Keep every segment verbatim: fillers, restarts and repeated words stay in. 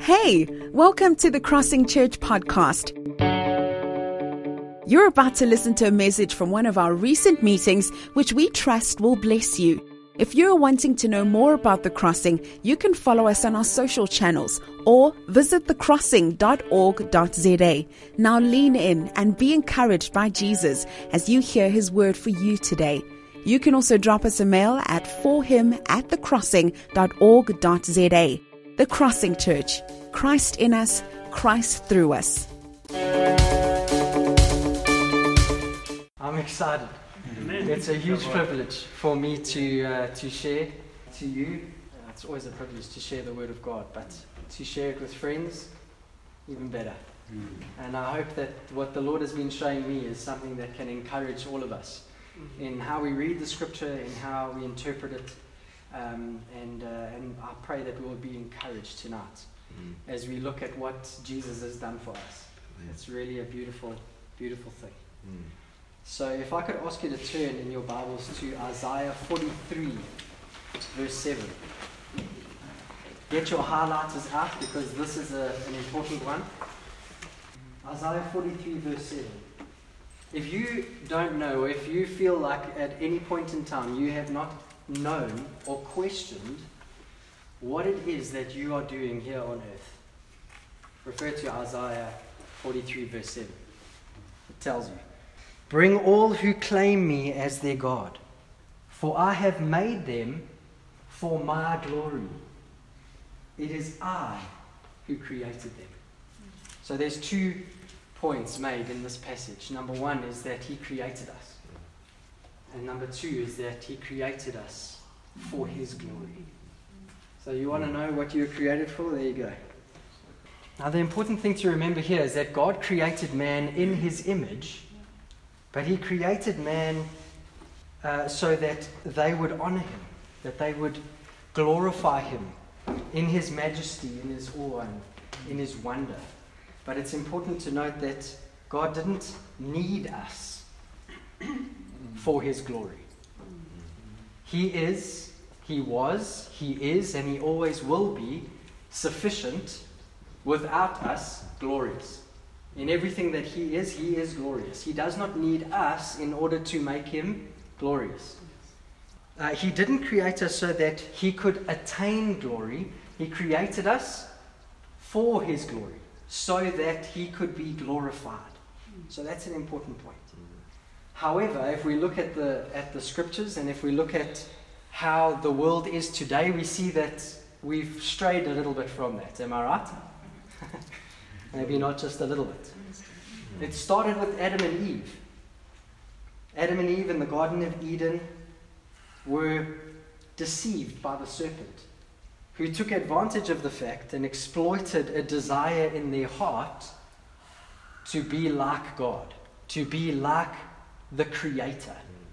Hey, welcome to the Crossing Church podcast. You're about to listen to a message from one of our recent meetings, which we trust will bless you. If you're wanting to know more about The Crossing, you can follow us on our social channels or visit the crossing dot org dot z a. Now lean in and be encouraged by Jesus as you hear his word for you today. You can also drop us a mail at for him at the crossing dot org dot z a. The Crossing Church. Christ in us, Christ through us. I'm excited. Amen. It's a huge privilege for me to uh, to share to you. Uh, it's always a privilege to share the Word of God, but to share it with friends, even better. Mm. And I hope that what the Lord has been showing me is something that can encourage all of us mm-hmm. in how we read the Scripture, in how we interpret it. Um, and, uh, and I pray that we will be encouraged tonight mm. as we look at what Jesus has done for us. Yeah. It's really a beautiful, beautiful thing. Mm. So if I could ask you to turn in your Bibles to Isaiah forty-three, verse seven. Get your highlighters out because this is a, an important one. Isaiah forty-three, verse seven. If you don't know, if you feel like at any point in time you have not known or questioned what it is that you are doing here on earth, refer to Isaiah forty-three, verse seven. It tells you, "Bring all who claim me as their God, for I have made them for my glory. It is I who created them." So there's two points made in this passage. Number one is that he created us. And number two is that he created us for his glory. So you want to know what you were created for? There you go. Now the important thing to remember here is that God created man in his image, but he created man uh, so that they would honor him, that they would glorify him in his majesty, in his awe, and in his wonder. But it's important to note that God didn't need us for his glory. He is, he was, he is, and he always will be sufficient without us, glorious. In everything that he is, he is glorious. He does not need us in order to make him glorious. Uh, he didn't create us so that he could attain glory. He created us for his glory, so that he could be glorified. So that's an important point. However, if we look at the at the scriptures and if we look at how the world is today, we see that we've strayed a little bit from that. Am I right? Maybe not just a little bit. It started with Adam and Eve. Adam and Eve in the Garden of Eden were deceived by the serpent, who took advantage of the fact and exploited a desire in their heart to be like God, to be like the Creator.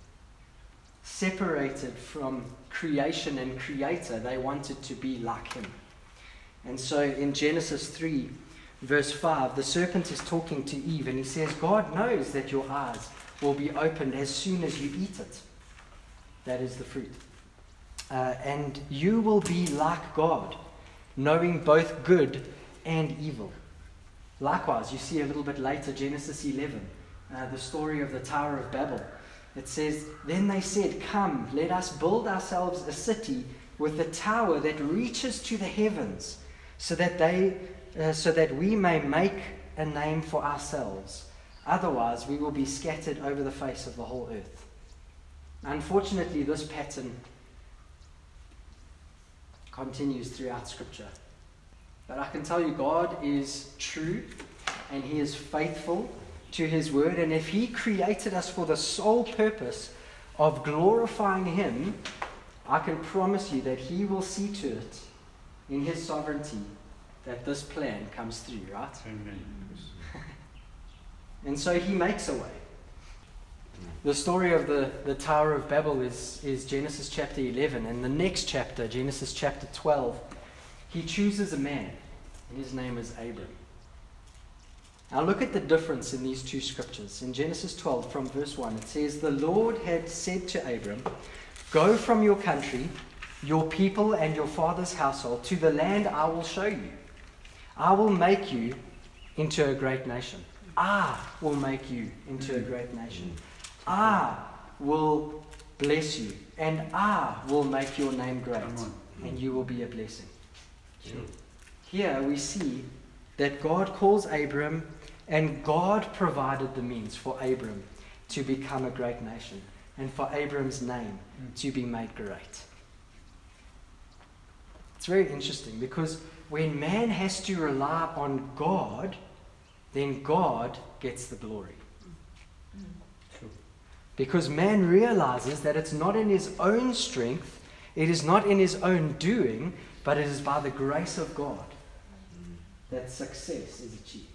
Separated from creation and Creator, they wanted to be like him. And so in Genesis three, verse five, the serpent is talking to Eve and he says, God knows that your eyes will be opened as soon as you eat it. That is the fruit. Uh, and you will be like God, knowing both good and evil. Likewise, you see a little bit later, Genesis eleven, uh, the story of the Tower of Babel. It says, then they said, come, let us build ourselves a city with a tower that reaches to the heavens, so that they, uh, so that we may make a name for ourselves. Otherwise, we will be scattered over the face of the whole earth. Unfortunately, this pattern continues throughout Scripture. But I can tell you, God is true and he is faithful to his word. And if he created us for the sole purpose of glorifying him, I can promise you that he will see to it in his sovereignty that this plan comes through, right? Amen. And so he makes a way. The story of the, the Tower of Babel is, is Genesis chapter eleven. And the next chapter, Genesis chapter twelve, he chooses a man, and his name is Abram. Now look at the difference in these two scriptures. In Genesis twelve, from verse one, it says, the Lord had said to Abram, go from your country, your people, and your father's household to the land I will show you. I will make you into a great nation. I will make you into a great nation. I will bless you, and I will make your name great, and you will be a blessing. Sure. Here we see that God calls Abram, and God provided the means for Abram to become a great nation, and for Abram's name to be made great. It's very interesting, because when man has to rely on God, then God gets the glory. Sure. Because man realizes that it's not in his own strength, it is not in his own doing, but it is by the grace of God that success is achieved.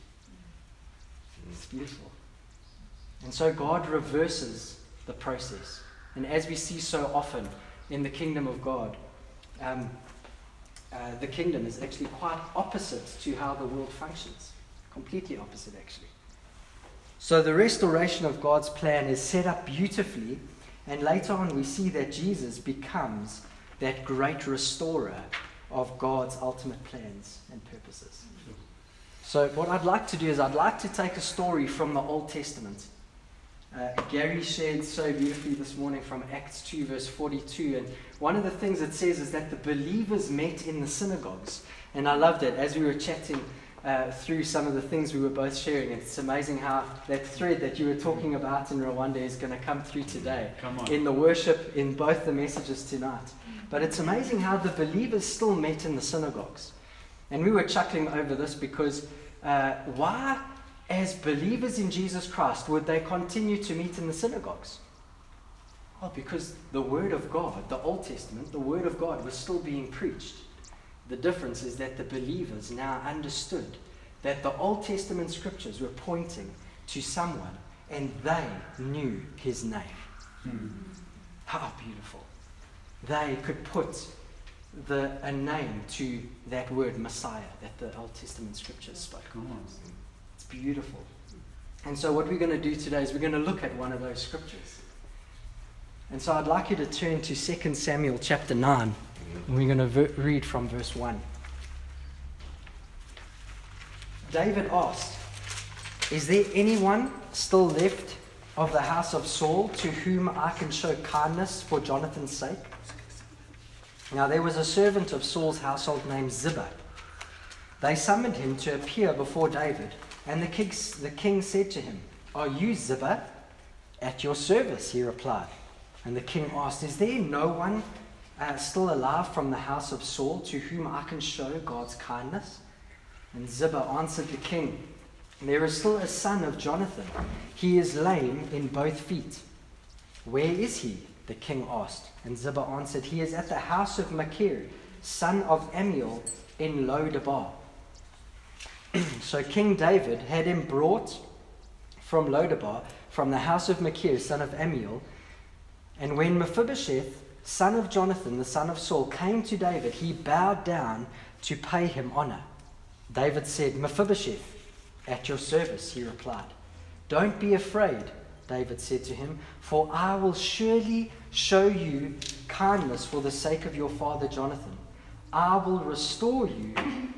It's beautiful. And so God reverses the process. And as we see so often in the kingdom of God, um, uh, the kingdom is actually quite opposite to how the world functions. Completely opposite, actually. So the restoration of God's plan is set up beautifully, and later on we see that Jesus becomes that great restorer of God's ultimate plans and purposes. So what I'd like to do is I'd like to take a story from the Old Testament. Uh, Gary shared so beautifully this morning from Acts two verse forty-two, and one of the things it says is that the believers met in the synagogues. And I loved it as we were chatting Uh, through some of the things we were both sharing. It's amazing how that thread that you were talking about in Rwanda is going to come through today Come on. in the worship, in both the messages tonight. But it's amazing how the believers still met in the synagogues. And we were chuckling over this because uh, why, as believers in Jesus Christ, would they continue to meet in the synagogues? Well, because the Word of God, the Old Testament, the Word of God was still being preached. The difference is that the believers now understood that the Old Testament scriptures were pointing to someone, and they knew his name. Hmm. How beautiful. They could put the, a name to that word Messiah that the Old Testament scriptures spoke. Come on. It's beautiful. And so what we're going to do today is we're going to look at one of those scriptures. And so I'd like you to turn to Second Samuel chapter nine. And we're going to ver- read from verse one. David asked, "Is there anyone still left of the house of Saul to whom I can show kindness for Jonathan's sake?" Now there was a servant of Saul's household named Ziba. They summoned him to appear before David, and the king, the king said to him, "Are you Ziba?" "At your service," he replied. And the king asked, "Is there no one Uh, still alive from the house of Saul to whom I can show God's kindness?" And Ziba answered the king, "There is still a son of Jonathan. He is lame in both feet." "Where is he?" the king asked. And Ziba answered, "He is at the house of Machir, son of Amiel, in Lo-debar." So King David had him brought from Lo-debar, from the house of Machir, son of Amiel. And when Mephibosheth, son of Jonathan, the son of Saul, came to David, he bowed down to pay him honor. David said, "Mephibosheth, at your service," he replied. "Don't be afraid," David said to him, "for I will surely show you kindness for the sake of your father Jonathan. I will restore you,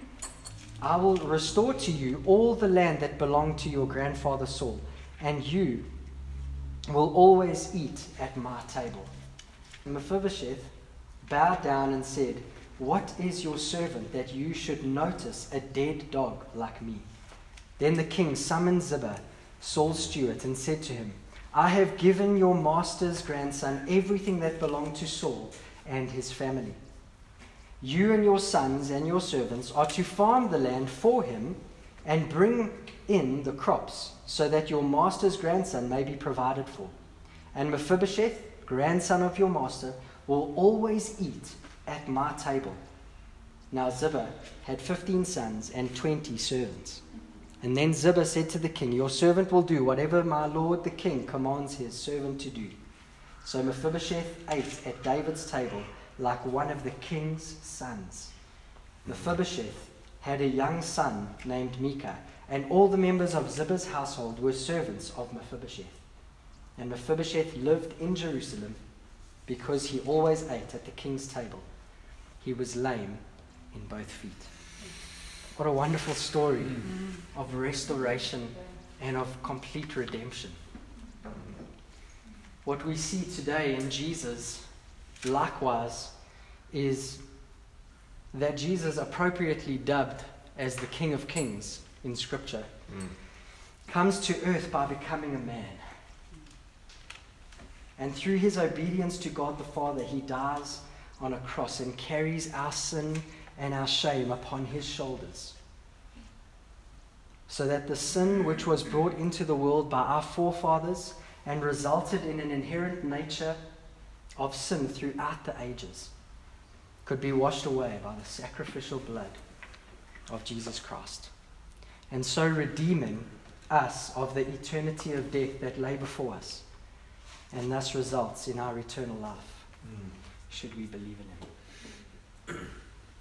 I will restore to you all the land that belonged to your grandfather Saul, and you will always eat at my table." Mephibosheth bowed down and said, "What is your servant that you should notice a dead dog like me?" Then the king summoned Ziba, Saul's steward, and said to him, "I have given your master's grandson everything that belonged to Saul and his family. You and your sons and your servants are to farm the land for him and bring in the crops, so that your master's grandson may be provided for. And Mephibosheth, grandson of your master, will always eat at my table." Now Ziba had fifteen sons and twenty servants. And then Ziba said to the king, "Your servant will do whatever my lord the king commands his servant to do." So Mephibosheth ate at David's table like one of the king's sons. Mephibosheth had a young son named Micah, and all the members of Ziba's household were servants of Mephibosheth. And Mephibosheth lived in Jerusalem because he always ate at the king's table. He was lame in both feet. What a wonderful story of restoration and of complete redemption. What we see today in Jesus, likewise, is that Jesus, appropriately dubbed as the King of Kings in Scripture, mm. comes to earth by becoming a man. And through his obedience to God the Father, he dies on a cross and carries our sin and our shame upon his shoulders. So that the sin which was brought into the world by our forefathers and resulted in an inherent nature of sin throughout the ages could be washed away by the sacrificial blood of Jesus Christ. And so redeeming us of the eternity of death that lay before us, and thus results in our eternal life, mm. should we believe in him.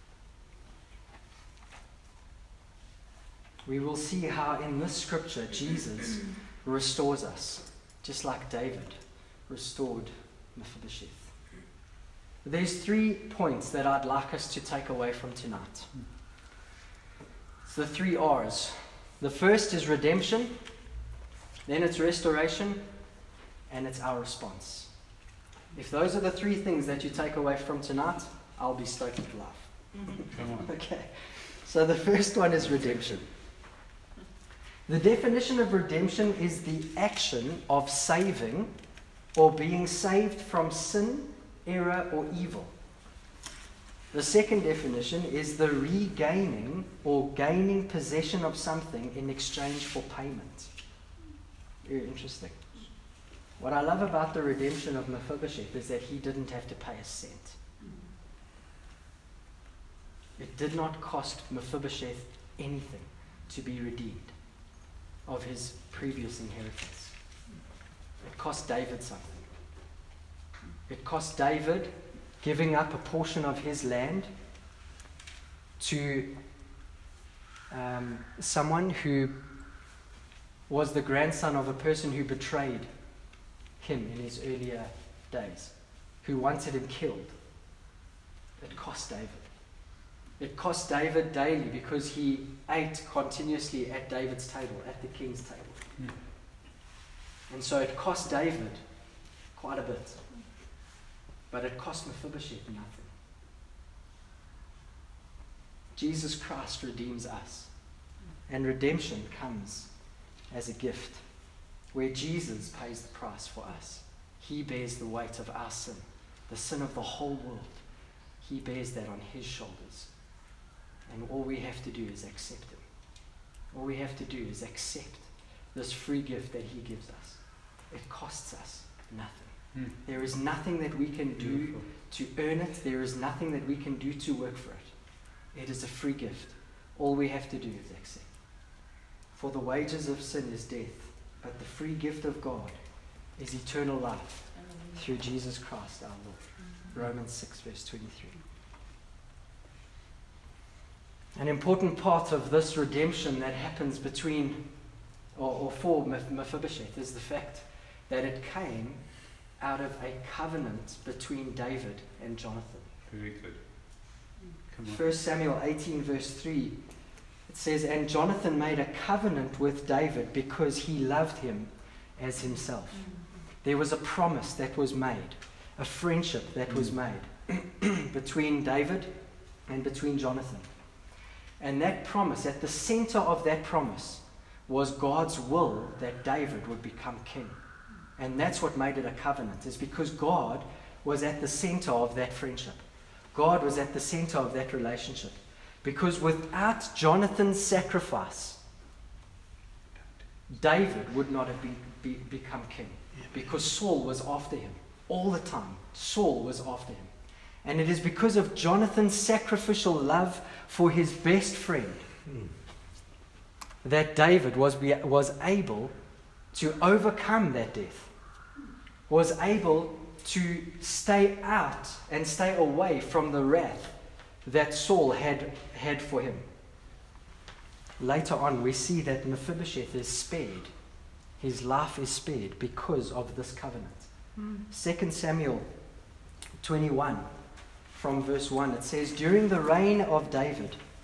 We will see how in this scripture Jesus restores us, just like David restored Mephibosheth. There's three points that I'd like us to take away from tonight. It's the three R's. The first is redemption, then it's restoration, and it's our response. If those are the three things that you take away from tonight, I'll be stoked with life. Come on. Okay. So the first one is redemption. The definition of redemption is the action of saving or being saved from sin, error, or evil. The second definition is the regaining or gaining possession of something in exchange for payment. Very interesting. What I love about the redemption of Mephibosheth is that he didn't have to pay a cent. It did not cost Mephibosheth anything to be redeemed of his previous inheritance. It cost David something. It cost David giving up a portion of his land to um, someone who was the grandson of a person who betrayed him in his earlier days, who wanted him killed. It cost David. It cost David daily because he ate continuously at David's table, at the king's table. Mm. And so it cost David quite a bit. But it cost Mephibosheth nothing. Jesus Christ redeems us. And redemption comes as a gift, where Jesus pays the price for us. He bears the weight of our sin, the sin of the whole world. He bears that on his shoulders. And all we have to do is accept him. All we have to do is accept this free gift that he gives us. It costs us nothing. Hmm. There is nothing that we can do Beautiful. to earn it. There is nothing that we can do to work for it. It is a free gift. All we have to do is accept. For the wages of sin is death, but the free gift of God is eternal life through Jesus Christ our Lord. Romans six verse twenty-three. An important part of this redemption that happens between or, or for Mephibosheth is the fact that it came out of a covenant between David and Jonathan. Very good. Come on. First Samuel eighteen verse three, it says, "And Jonathan made a covenant with David because he loved him as himself." There was a promise that was made, a friendship that was made between David and between Jonathan. And that promise, at the center of that promise, was God's will that David would become king. And that's what made it a covenant, is because God was at the center of that friendship. God was at the center of that relationship. Because without Jonathan's sacrifice, David would not have been, be, become king. Because Saul was after him. All the time, Saul was after him. And it is because of Jonathan's sacrificial love for his best friend mm. that David was, be, was able to overcome that death, was able to stay out and stay away from the wrath that Saul had, had for him. Later on, we see that Mephibosheth is spared. His life is spared because of this covenant. Mm. Second Samuel twenty-one, from verse one, it says, "During the reign of David,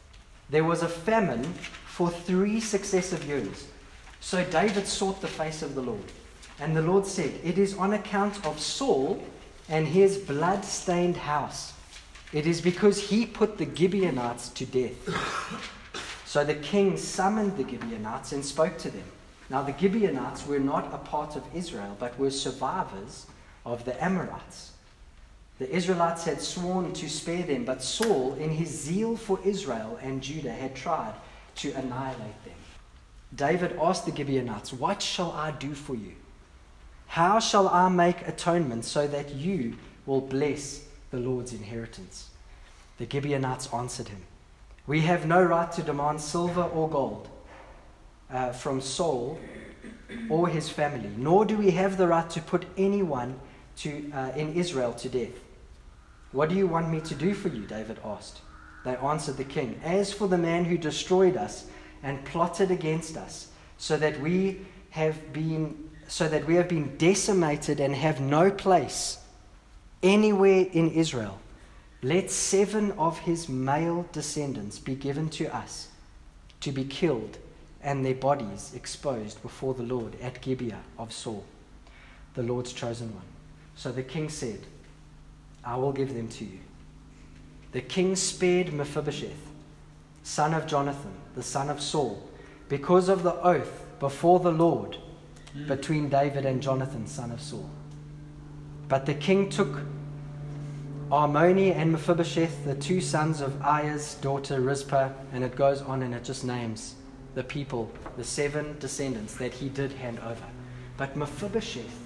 There was a famine for three successive years. So David sought the face of the Lord. And the Lord said, "It is on account of Saul and his blood-stained house. It is because he put the Gibeonites to death." So the king summoned the Gibeonites and spoke to them. Now the Gibeonites were not a part of Israel, but were survivors of the Amorites. The Israelites had sworn to spare them, but Saul, in his zeal for Israel and Judah, had tried to annihilate them. David asked the Gibeonites, "What shall I do for you? How shall I make atonement so that you will bless the Lord's inheritance?" The Gibeonites answered him, "We have no right to demand silver or gold uh, from Saul or his family, nor do we have the right to put anyone to, uh, in Israel to death." "What do you want me to do for you?" David asked. They answered the king, "As for the man who destroyed us and plotted against us, so that we have been so that we have been decimated and have no place anywhere in Israel, let seven of his male descendants be given to us to be killed and their bodies exposed before the Lord at Gibeah of Saul, the Lord's chosen one." So the king said, "I will give them to you." The king spared Mephibosheth, son of Jonathan, the son of Saul, because of the oath before the Lord between David and Jonathan, son of Saul. But the king took Armoni and Mephibosheth, the two sons of Aiah's daughter Rizpah, and it goes on and it just names the people, the seven descendants that he did hand over. But Mephibosheth,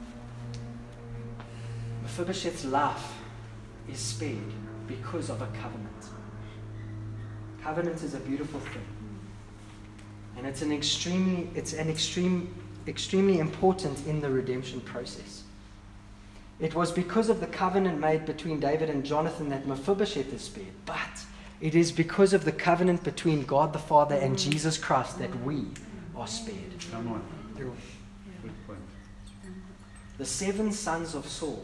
Mephibosheth's life is spared because of a covenant. Covenant is a beautiful thing. And it's an extremely, it's an extreme, extremely important in the redemption process. It was because of the covenant made between David and Jonathan that Mephibosheth is spared. But it is because of the covenant between God the Father and Jesus Christ that we are spared. Come on. Good point. The seven sons of Saul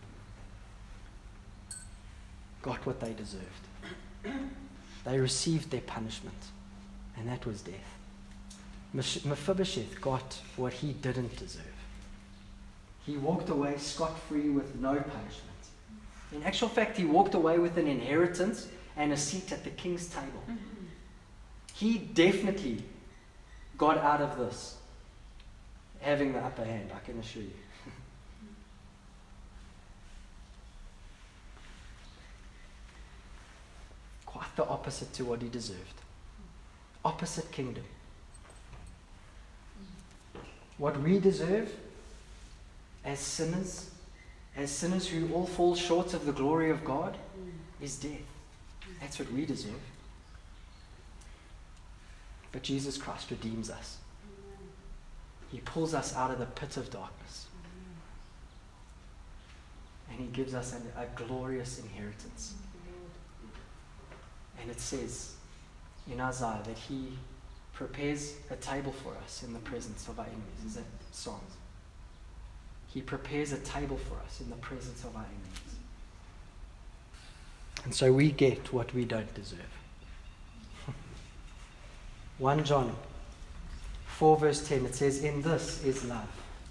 got what they deserved. They received their punishment, and that was death. Mephibosheth got what he didn't deserve. He walked away scot-free with no punishment. In actual fact, he walked away with an inheritance and a seat at the king's table. He definitely got out of this having the upper hand, I can assure you. Quite the opposite to what he deserved. Opposite kingdom. What we deserve as sinners, as sinners who all fall short of the glory of God, is death. That's what we deserve. But Jesus Christ redeems us. He pulls us out of the pit of darkness. And he gives us a, a glorious inheritance. And it says in Isaiah that he prepares a table for us in the presence of our enemies. Is that songs? He prepares a table for us in the presence of our enemies. And so we get what we don't deserve. First John four verse ten, it says, "In this is love.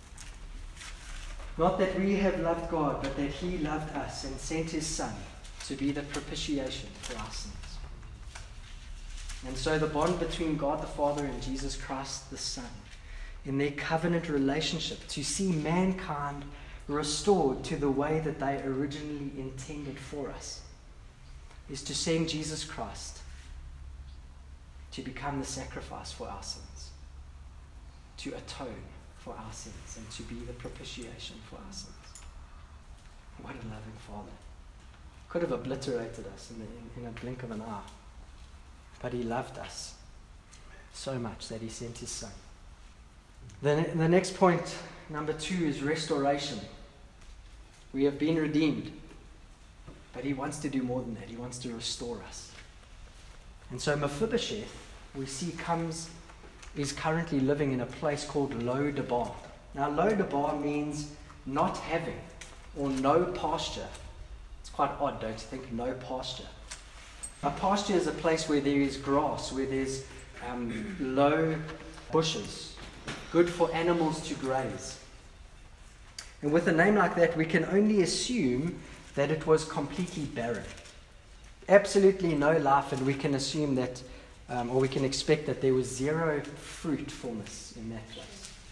Not that we have loved God, but that he loved us and sent his Son to be the propitiation for our sins." And so the bond between God the Father and Jesus Christ the Son, in their covenant relationship, to see mankind restored to the way that they originally intended for us, is to send Jesus Christ to become the sacrifice for our sins, to atone for our sins, and to be the propitiation for our sins. What a loving Father. Could have obliterated us in, the, in, in a blink of an eye. But he loved us so much that he sent his Son. The, the next point, number two, is restoration. We have been redeemed. But he wants to do more than that. He wants to restore us. And so Mephibosheth, we see, comes, is currently living in a place called Lo-debar. Now, Lo-debar means not having or no pasture. It's quite odd, don't you think? No pasture. A pasture is a place where there is grass, where there's um, low bushes, good for animals to graze. And with a name like that, we can only assume that it was completely barren. Absolutely no life, and we can assume that, um, or we can expect that there was zero fruitfulness in that place.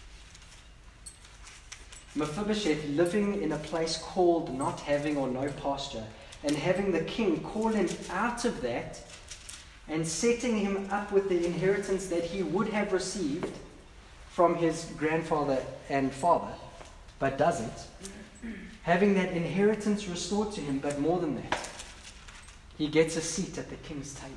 Mephibosheth, living in a place called not having or no pasture, and having the king call him out of that, and setting him up with the inheritance that he would have received from his grandfather and father, but doesn't. Having that inheritance restored to him, but more than that, he gets a seat at the king's table.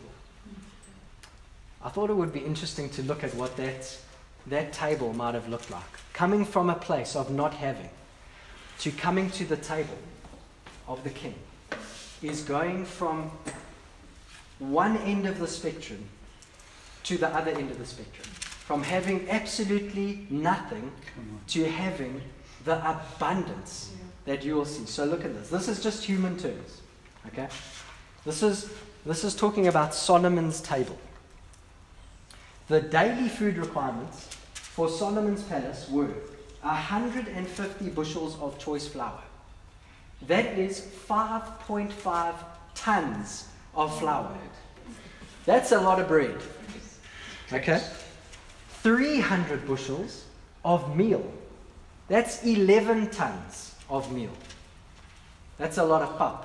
I thought it would be interesting to look at what that, that table might have looked like. Coming from a place of not having to coming to the table of the king is going from one end of the spectrum to the other end of the spectrum. From having absolutely nothing to having the abundance that you will see. So look at this. This is just human terms. Okay? This is this is talking about Solomon's table. The daily food requirements for Solomon's palace were one hundred fifty bushels of choice flour. That is five point five tons of flour. That's a lot of bread. Okay? three hundred bushels of meal. That's eleven tons of meal. That's a lot of pop.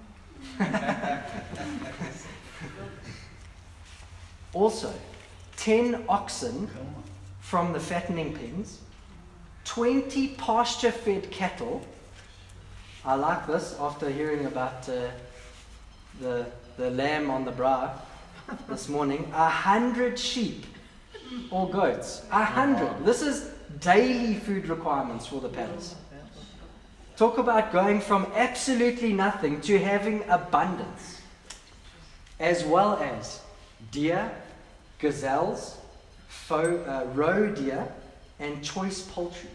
Also, ten oxen from the fattening pens, twenty pasture-fed cattle. I like this after hearing about uh, the the lamb on the brow this morning. A hundred sheep or goats. A hundred. This is daily food requirements for the palace. Talk about going from absolutely nothing to having abundance, as well as deer, gazelles, faux, uh, roe deer, and choice poultry.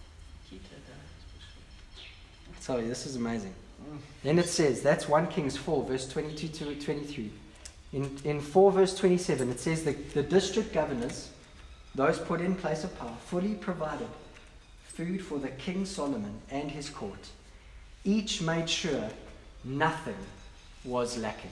Sorry, this is amazing. Then it says, that's First Kings four, verse twenty-two to twenty-three. In, in four, verse twenty-seven, it says, the, the district governors, those put in place of power, fully provided food for the King Solomon and his court. Each made sure nothing was lacking.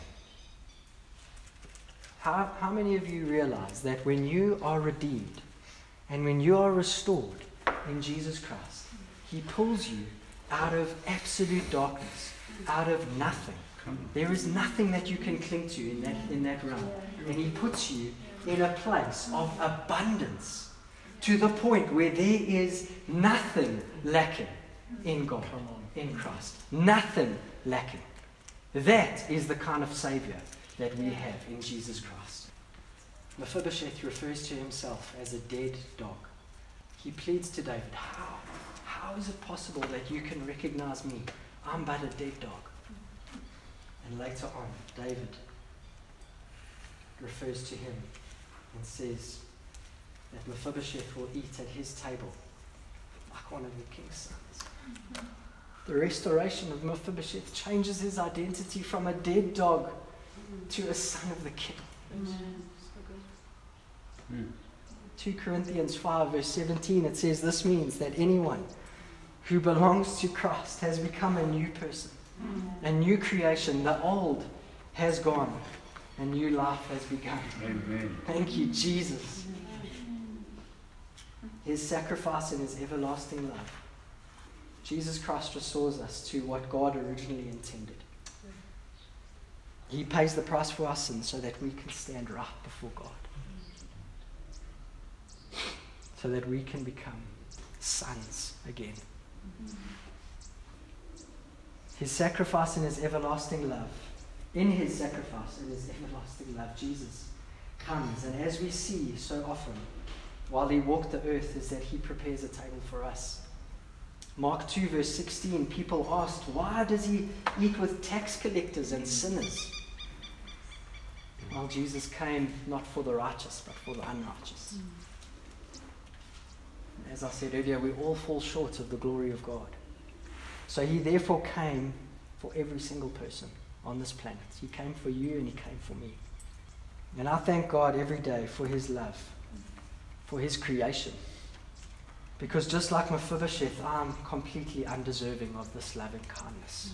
How, how many of you realize that when you are redeemed and when you are restored in Jesus Christ, he pulls you out of absolute darkness, out of nothing. There is nothing that you can cling to in that, in that realm. And he puts you in a place of abundance to the point where there is nothing lacking in God, in Christ. Nothing lacking. That is the kind of Savior that we have in Jesus Christ. Mephibosheth refers to himself as a dead dog. He pleads to David, how? How is it possible that you can recognize me? I'm but a dead dog. And later on, David refers to him and says that Mephibosheth will eat at his table like one of the king's sons. The restoration of Mephibosheth changes his identity from a dead dog to a son of the king. Mm. Second Corinthians five, verse seventeen, it says this means that anyone who belongs to Christ has become a new person, a new creation. The old has gone, a new life has begun. Amen. Thank you, Jesus. His sacrifice and his everlasting love. Jesus Christ restores us to what God originally intended. He pays the price for our sins so that we can stand right before God. So that we can become sons again. His sacrifice and his everlasting love. In his sacrifice and his everlasting love, Jesus comes. And as we see so often while he walked the earth, is that he prepares a table for us. Mark two, verse sixteen, people asked, why does he eat with tax collectors and sinners? Well, Jesus came not for the righteous, but for the unrighteous. As I said earlier, we all fall short of the glory of God. So he therefore came for every single person. on this planet. He came for you and he came for me. And I thank God every day for his love, for his creation. Because just like Mephibosheth, I'm completely undeserving of this loving kindness.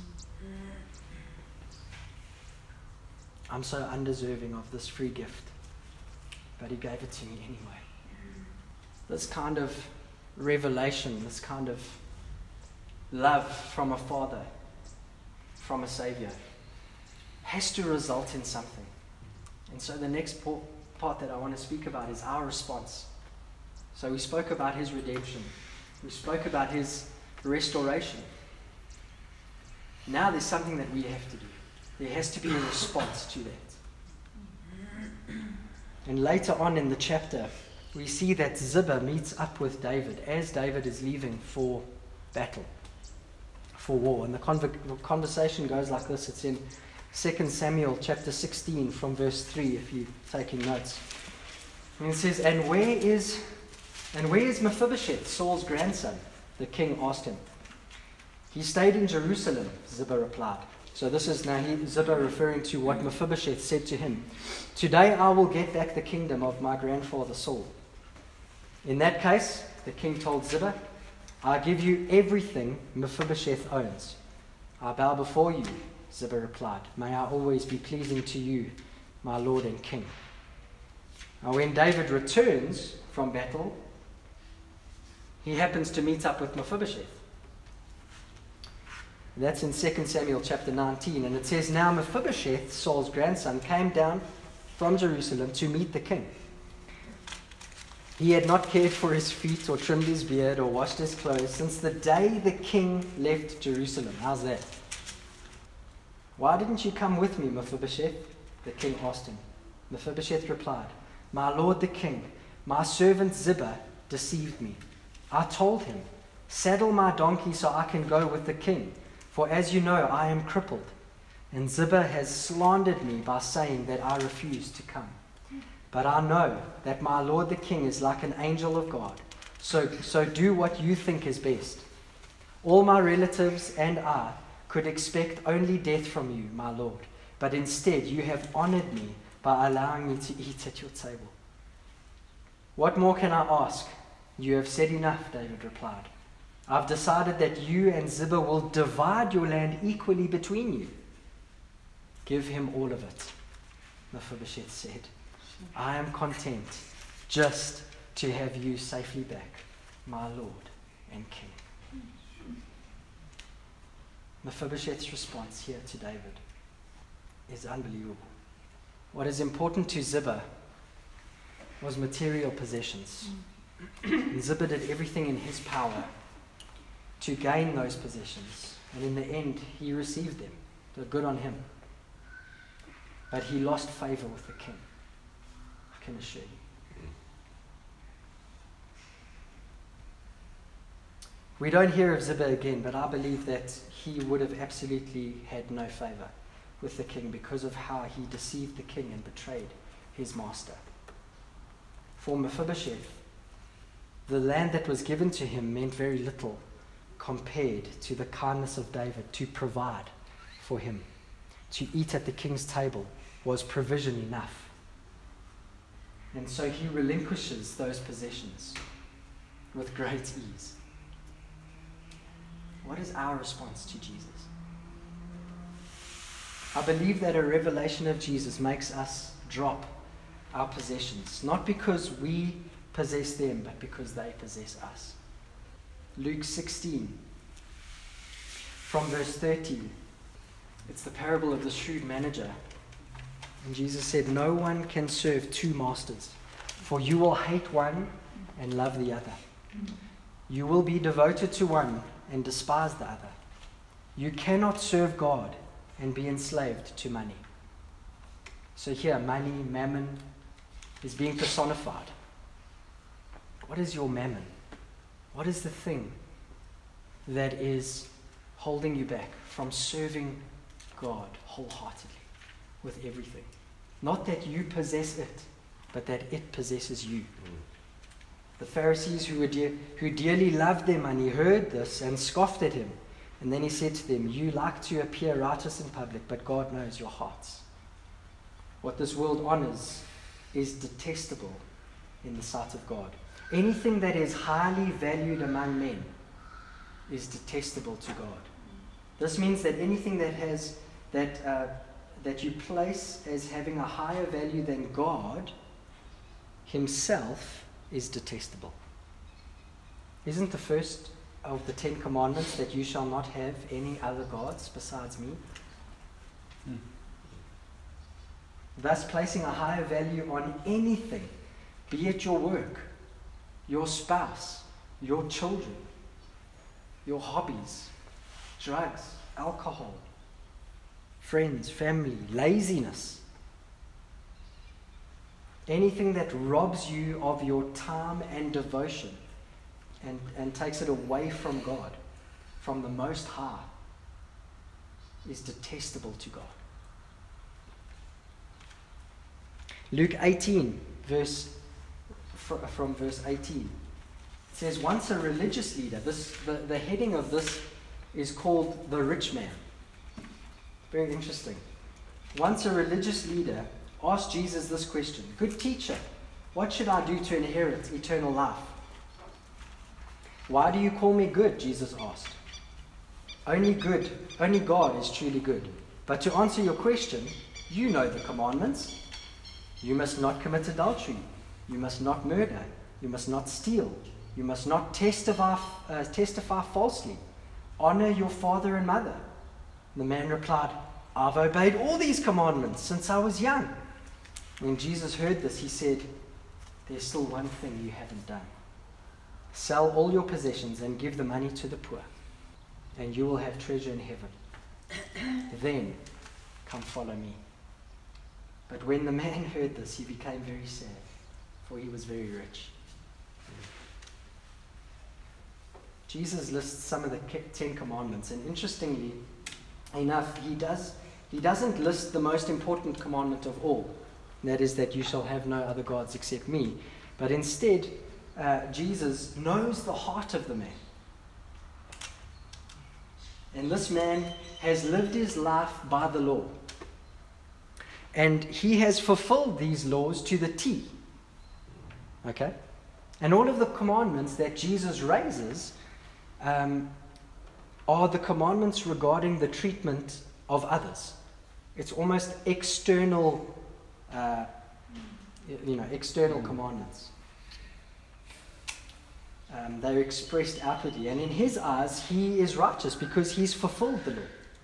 I'm so undeserving of this free gift, but he gave it to me anyway. This kind of revelation, this kind of love from a father, from a savior, has to result in something. And so the next part that I want to speak about is our response. So we spoke about his redemption. We spoke about his restoration. Now there's something that we have to do. There has to be a response to that. And later on in the chapter, we see that Ziba meets up with David as David is leaving for battle, for war. And the conv- conversation goes like this. It's in Second Samuel chapter sixteen from verse three, if you're taking notes. And it says, And where is and where is Mephibosheth, Saul's grandson? The king asked him. He stayed in Jerusalem, Ziba replied. So this is now he, Ziba referring to what Mephibosheth said to him. Today I will get back the kingdom of my grandfather Saul. In that case, the king told Ziba, I give you everything Mephibosheth owns. I bow before you, Ziba replied. May I always be pleasing to you, my lord and king. Now when David returns from battle, he happens to meet up with Mephibosheth. That's in Second Samuel chapter nineteen. And it says, Now Mephibosheth, Saul's grandson, came down from Jerusalem to meet the king. He had not cared for his feet or trimmed his beard or washed his clothes since the day the king left Jerusalem. How's that? Why didn't you come with me, Mephibosheth? The king asked him. Mephibosheth replied, My lord the king, my servant Ziba deceived me. I told him, Saddle my donkey so I can go with the king. For as you know, I am crippled, and Ziba has slandered me by saying that I refuse to come. But I know that my lord the king is like an angel of God, so, so do what you think is best. All my relatives and I could expect only death from you, my lord, but instead you have honored me by allowing me to eat at your table. What more can I ask? You have said enough, David replied. I've decided that you and Ziba will divide your land equally between you. Give him all of it, Mephibosheth said. I am content just to have you safely back, my lord and king. Mephibosheth's response here to David is unbelievable. What is important to Ziba was material possessions. And Ziba did everything in his power to gain those possessions. And in the end, he received them. So good on him. But he lost favor with the king. I can assure you. We don't hear of Ziba again, but I believe that he would have absolutely had no favor with the king because of how he deceived the king and betrayed his master. For Mephibosheth, the land that was given to him meant very little compared to the kindness of David to provide for him. To eat at the king's table was provision enough. And so he relinquishes those possessions with great ease. What is our response to Jesus? I believe that a revelation of Jesus makes us drop our possessions, not because we possess them, but because they possess us. Luke sixteen, from verse thirteen. It's the parable of the shrewd manager. And Jesus said, No one can serve two masters, for you will hate one and love the other. You will be devoted to one and despise the other. You cannot serve God and be enslaved to money. So here, money, mammon, is being personified. What is your mammon? What is the thing that is holding you back from serving God wholeheartedly with everything? Not that you possess it, but that it possesses you. The Pharisees who, were dear, who dearly loved their money heard this and scoffed at him. And then he said to them, you like to appear righteous in public, but God knows your hearts. What this world honors is detestable in the sight of God. Anything that is highly valued among men is detestable to God. This means that anything that has that uh, that you place as having a higher value than God himself is detestable. Isn't the first of the Ten Commandments that you shall not have any other gods besides me? Hmm. Thus placing a higher value on anything, be it your work, your spouse, your children, your hobbies, drugs, alcohol, friends, family, laziness, anything that robs you of your time and devotion and, and takes it away from God, from the Most High, is detestable to God. Luke eighteen, verse from verse eighteen, it says, once a religious leader, this the, the heading of this is called the rich man. Very interesting. Once a religious leader asked Jesus this question, good teacher, what should I do to inherit eternal life? Why do you call me good? Jesus asked. Only good, only God is truly good. But to answer your question, you know the commandments. You must not commit adultery. You must not murder. You must not steal. You must not testify, uh, testify falsely. Honor your father and mother. The man replied, I've obeyed all these commandments since I was young. When Jesus heard this, he said, there's still one thing you haven't done. Sell all your possessions and give the money to the poor, and you will have treasure in heaven. Then come follow me. But when the man heard this, he became very sad, for he was very rich. Jesus lists some of the Ten Commandments, and interestingly enough, he does he doesn't list the most important commandment of all, and that is that you shall have no other gods except me. But instead, uh, Jesus knows the heart of the man. And this man has lived his life by the law. And he has fulfilled these laws to the T. Okay? And all of the commandments that Jesus raises um, are the commandments regarding the treatment of others. It's almost external, uh, you know, external commandments. Um, they're expressed outwardly. And in his eyes, he is righteous because he's fulfilled the law.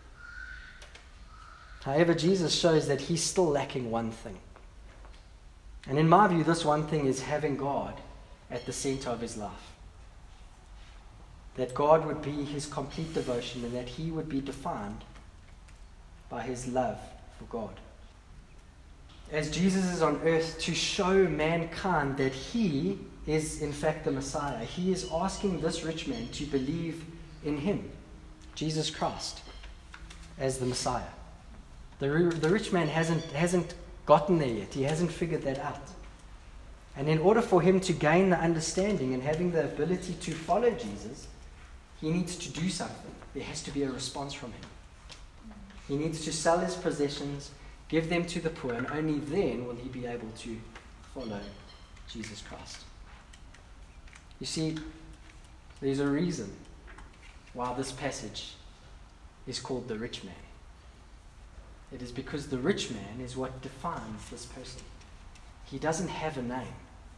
However, Jesus shows that he's still lacking one thing. And in my view, this one thing is having God at the center of his life. That God would be his complete devotion and that he would be defined by his love for God. As Jesus is on earth to show mankind that he is in fact the Messiah, he is asking this rich man to believe in him, Jesus Christ, as the Messiah. The, the rich man hasn't, hasn't gotten there yet. He hasn't figured that out. And in order for him to gain the understanding and having the ability to follow Jesus, he needs to do something. There has to be a response from him. He needs to sell his possessions, give them to the poor, and only then will he be able to follow Jesus Christ. You see, there's a reason why this passage is called the rich man. It is because the rich man is what defines this person. He doesn't have a name.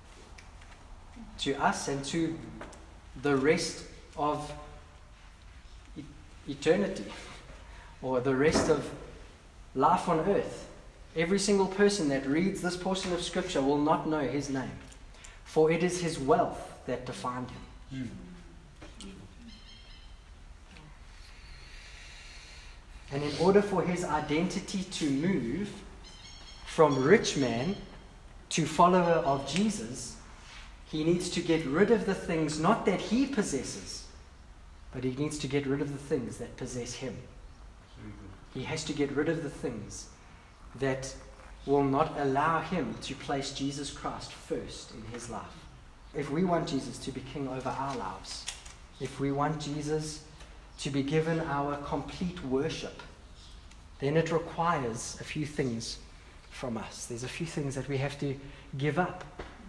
To us and to the rest of e- eternity, or the rest of life on earth, every single person that reads this portion of Scripture will not know his name, for it is his wealth that defined him. Mm. And in order for his identity to move from rich man to follower of Jesus, he needs to get rid of the things not that he possesses, but he needs to get rid of the things that possess him. He has to get rid of the things that will not allow him to place Jesus Christ first in his life. If we want Jesus to be king over our lives, if we want Jesus to be given our complete worship, then it requires a few things from us. There's a few things that we have to give up.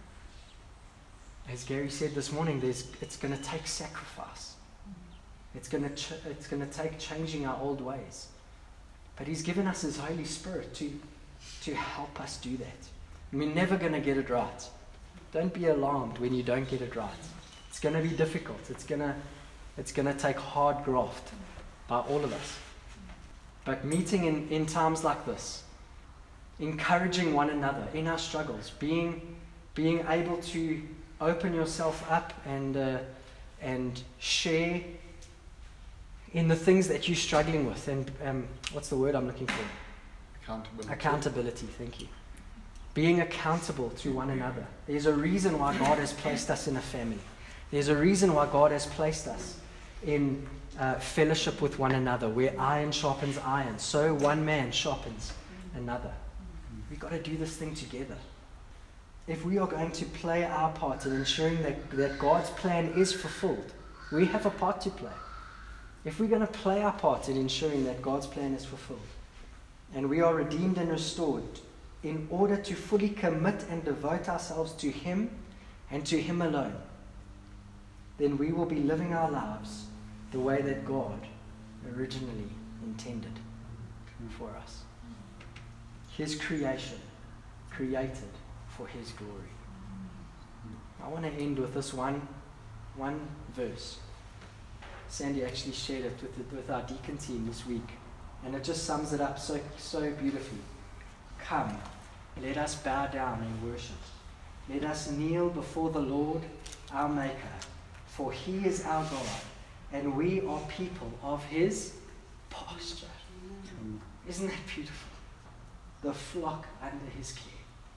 As Gary said this morning, there's, it's going to take sacrifice. It's going to ch- it's going to take changing our old ways. But He's given us His Holy Spirit to, to help us do that. And we're never going to get it right. Don't be alarmed when you don't get it right. It's going to be difficult. It's going to it's going to take hard graft by all of us. But meeting in, in times like this, encouraging one another in our struggles, being being able to open yourself up and uh, and share in the things that you're struggling with. And um, what's the word I'm looking for? Accountability. Accountability, thank you. Being accountable to one another. There's a reason why God has placed us in a family. There's a reason why God has placed us in uh, fellowship with one another, where iron sharpens iron, so one man sharpens another. We've got to do this thing together. If we are going to play our part in ensuring that, that God's plan is fulfilled, we have a part to play. If we're going to play our part in ensuring that God's plan is fulfilled, and we are redeemed and restored in order to fully commit and devote ourselves to Him and to Him alone, then we will be living our lives the way that God originally intended for us. His creation, created for His glory. I want to end with this one, one verse. Sandy actually shared it with, the, with our deacon team this week, and it just sums it up so, so beautifully. Come, let us bow down and worship. Let us kneel before the Lord, our Maker, for He is our God, and we are people of His pasture. Isn't that beautiful? The flock under His care.